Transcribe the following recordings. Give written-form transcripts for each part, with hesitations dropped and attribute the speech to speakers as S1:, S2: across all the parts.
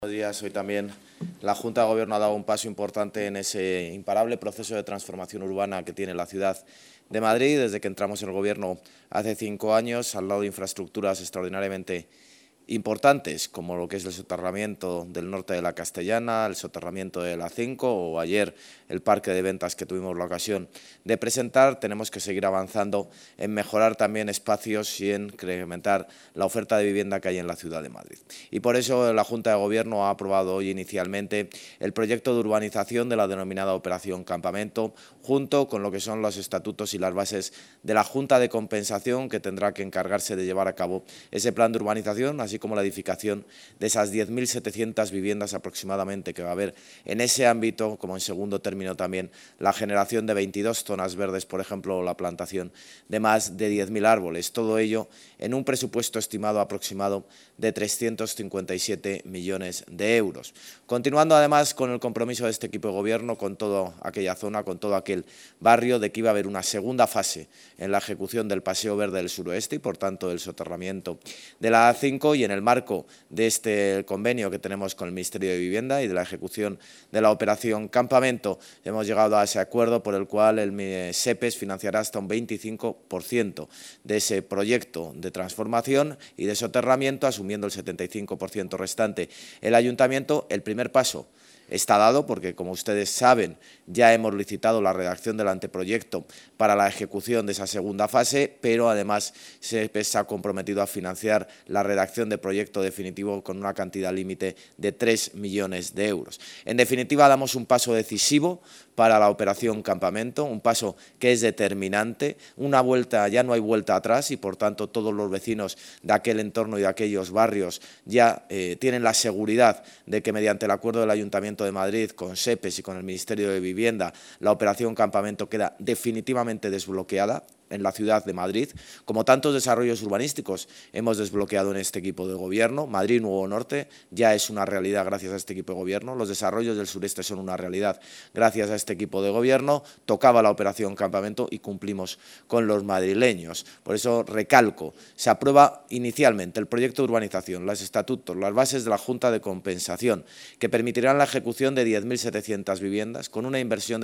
S1: Buenos días. Hoy también la Junta de Gobierno ha dado un paso importante en ese imparable proceso de transformación urbana que tiene la ciudad de Madrid. Desde que entramos en el Gobierno hace 5 años, al lado de infraestructuras extraordinariamente importantes, como lo que es el soterramiento del norte de la Castellana, el soterramiento de la 5 o ayer el parque de ventas que tuvimos la ocasión de presentar. Tenemos que seguir avanzando en mejorar también espacios y en incrementar la oferta de vivienda que hay en la ciudad de Madrid. Y por eso la Junta de Gobierno ha aprobado hoy inicialmente el proyecto de urbanización de la denominada Operación Campamento, junto con lo que son los estatutos y las bases de la Junta de Compensación, que tendrá que encargarse de llevar a cabo ese plan de urbanización, así como la edificación de esas 10.700 viviendas aproximadamente que va a haber en ese ámbito, como en segundo término también la generación de 22 zonas verdes, por ejemplo, o la plantación de más de 10.000 árboles. Todo ello en un presupuesto estimado aproximado de 357 millones de euros. Continuando además con el compromiso de este equipo de gobierno con toda aquella zona, con todo aquel barrio, de que iba a haber una segunda fase en la ejecución del Paseo Verde del Suroeste y, por tanto, del soterramiento de la A5, y en el marco de este convenio que tenemos con el Ministerio de Vivienda y de la ejecución de la Operación Campamento, hemos llegado a ese acuerdo por el cual el SEPES financiará hasta un 25% de ese proyecto de transformación y de soterramiento, asumiendo el 75% restante el Ayuntamiento. El primer paso está dado porque, como ustedes saben, ya hemos licitado la redacción del anteproyecto para la ejecución de esa segunda fase, pero además se ha comprometido a financiar la redacción de proyecto definitivo con una cantidad límite de 3 millones de euros. En definitiva, damos un paso decisivo para la Operación Campamento, un paso que es determinante, una vuelta, ya no hay vuelta atrás, y por tanto todos los vecinos de aquel entorno y de aquellos barrios ya tienen la seguridad de que mediante el acuerdo del Ayuntamiento de Madrid con SEPES y con el Ministerio de Vivienda, la Operación Campamento queda definitivamente desbloqueada en la ciudad de Madrid. Como tantos desarrollos urbanísticos hemos desbloqueado en este equipo de gobierno, Madrid Nuevo Norte ya es una realidad gracias a este equipo de gobierno, los desarrollos del sureste son una realidad gracias a este equipo de gobierno, tocaba la Operación Campamento y cumplimos con los madrileños. Por eso recalco, se aprueba inicialmente el proyecto de urbanización, los estatutos, las bases de la Junta de Compensación, que permitirán la ejecución de 10.700 viviendas con una inversión de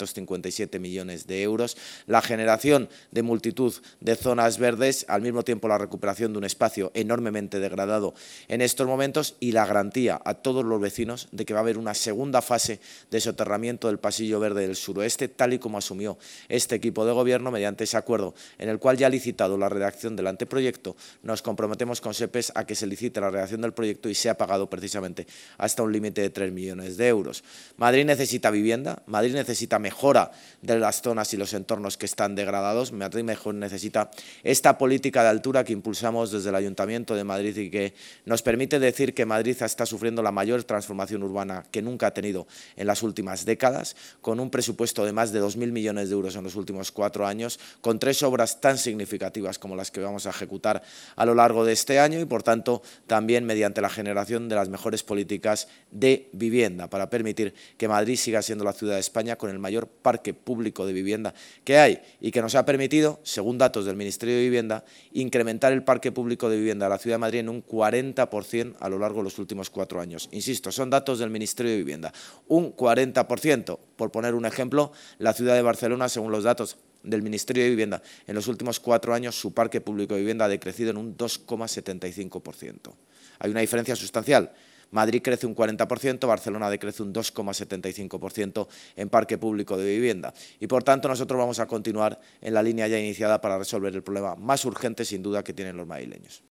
S1: 357 millones de euros, la generación de multitud de zonas verdes, al mismo tiempo la recuperación de un espacio enormemente degradado en estos momentos y la garantía a todos los vecinos de que va a haber una segunda fase de soterramiento del Pasillo Verde del Suroeste, tal y como asumió este equipo de gobierno mediante ese acuerdo en el cual ya ha licitado la redacción del anteproyecto. Nos comprometemos con SEPES a que se licite la redacción del proyecto y sea pagado precisamente hasta un límite de 3 millones de euros. Madrid necesita vivienda, Madrid necesita mejora de las zonas y los entornos que están degradados. Madrid mejor necesita esta política de altura que impulsamos desde el Ayuntamiento de Madrid y que nos permite decir que Madrid está sufriendo la mayor transformación urbana que nunca ha tenido en las últimas décadas, con un presupuesto de más de 2.000 millones de euros en los últimos 4 años, con 3 obras tan significativas como las que vamos a ejecutar a lo largo de este año y, por tanto, también mediante la generación de las mejores políticas de vivienda para permitir que Madrid siga siendo la ciudad de España con el mayor parque público de vivienda que hay y que nos ha permitido, según datos del Ministerio de Vivienda, incrementar el parque público de vivienda de la ciudad de Madrid en un 40% a lo largo de los últimos 4 años. Insisto, son datos del Ministerio de Vivienda. Un 40%. Por poner un ejemplo, la ciudad de Barcelona, según los datos del Ministerio de Vivienda, en los últimos 4 años su parque público de vivienda ha decrecido en un 2,75%. Hay una diferencia sustancial. Madrid crece un 40%, Barcelona decrece un 2,75% en parque público de vivienda. Y, por tanto, nosotros vamos a continuar en la línea ya iniciada para resolver el problema más urgente, sin duda, que tienen los madrileños.